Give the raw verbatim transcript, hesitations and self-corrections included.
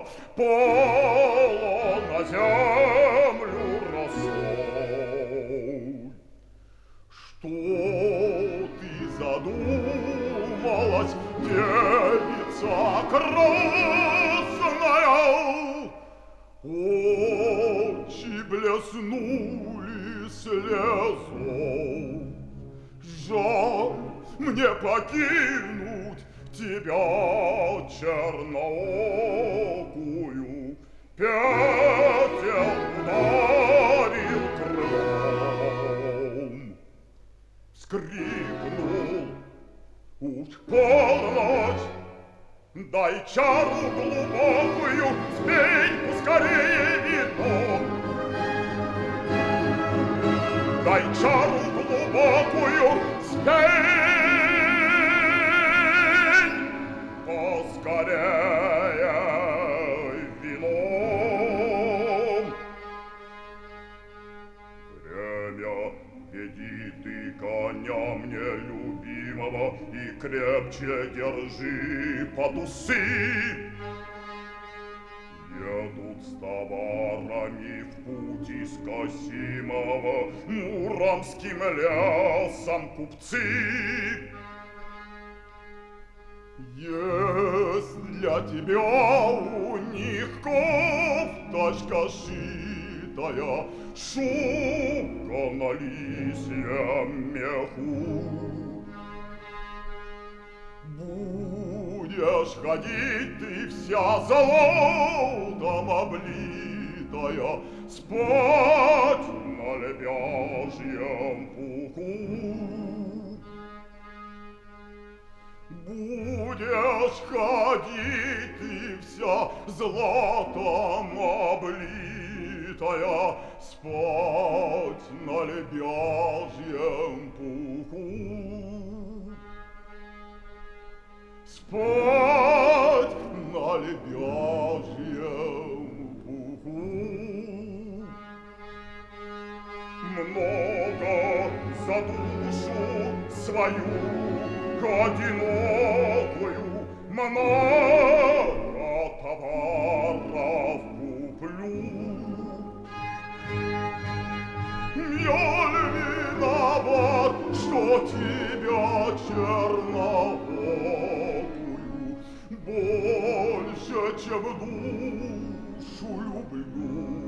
пала на землю росой. Что ты задумалась, девица красная? Очи блеснули слезой. Жаль мне покинуть тебя, черноокую, петель ударил крылом. Вскрикнул: уж полночь, дай чару глубокую, спей поскорее вино. Дай чару глубокую, спей поскорее вином. Время, веди ты коня мне любимого и крепче держи под усы. Едут с товарами в путь из Касимова муромским лесом купцы. Есть для тебя у них кофточка шитая, шубка на лисьем меху. Будешь ходить ты вся золотом облитая, спать на лебяжьем пуху. Будешь ходить ты вся золотом облитая, спать на лебяжьем пуху. Спать на лебяжьем пуху. Много за душу свою одинокую, много товаров куплю. Я ли виноват, что тебя черновокую больше, чем душу люблю?